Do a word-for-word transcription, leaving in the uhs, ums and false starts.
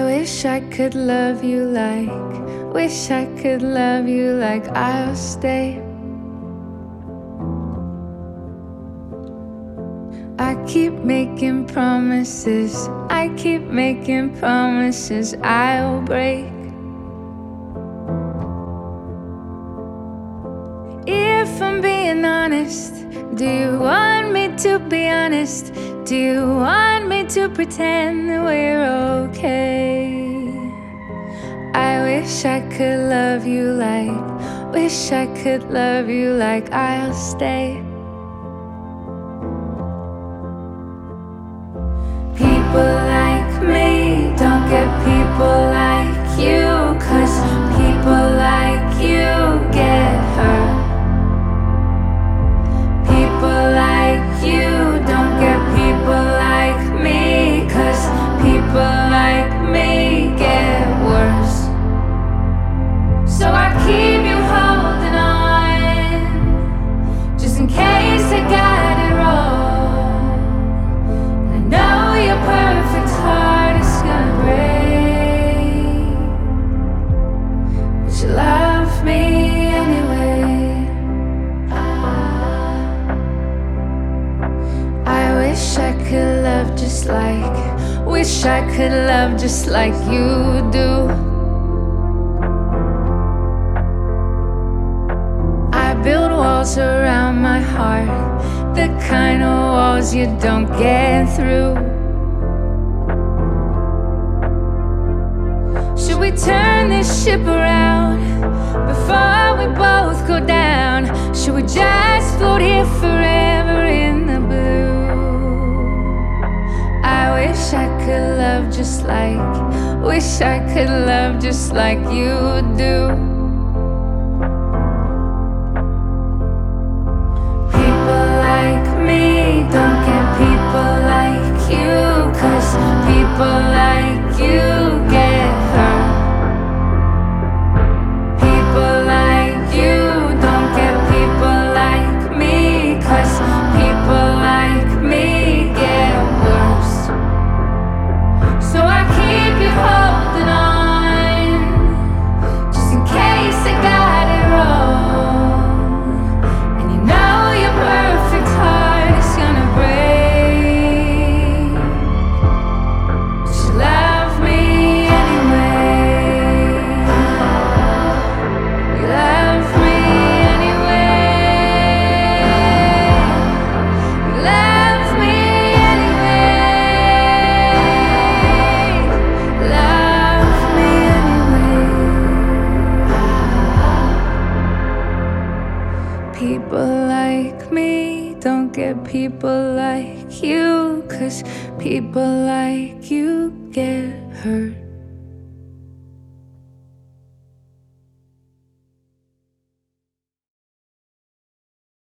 wish I could love you like, wish I could love you like I'll stay. I keep making promises, I keep making promises I'll break. If I'm being honest, do you want me to be honest? Do you want me to pretend that we're okay? I wish I could love you like, wish I could love you like I'll stay. People like me don't get people like you, 'cause people like you get hurt. People like you don't get people like me, 'cause people like me get worse. So I keep you holding on, just in case I got it wrong. I know your perfect heart is gonna break, but you love me anyway. I wish I could love just like, wish I could love just like you do. I build walls around my heart, the kind of walls you don't get through. Should we turn this ship around before we both go down? Should we just float here forever in the blue? I wish I could love just like, wish I could love just like you do. People like me don't get people like you, 'cause people like you get hurt. People like you don't get people like me, 'cause people like me get worse. So I keep you holding on, just in case I got it wrong. And you know your perfect heart is gonna break, but you love me anyway. You love me anyway. You love me anyway. Love me anyway. People like me don't get people like you, 'cause people like you get hurt.